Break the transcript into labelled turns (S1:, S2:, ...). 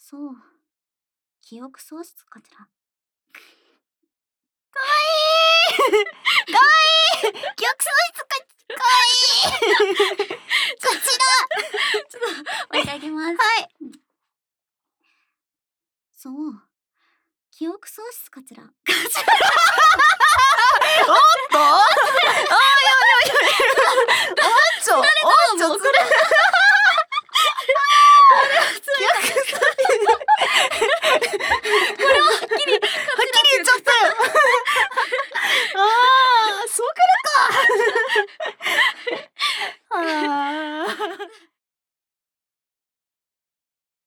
S1: そう。記憶喪失かしら。
S2: かわいいかわいい記憶喪失かわいいこちら
S1: ちょっと、もう一回いきます。
S2: はい。
S1: そう。記憶喪失かしら。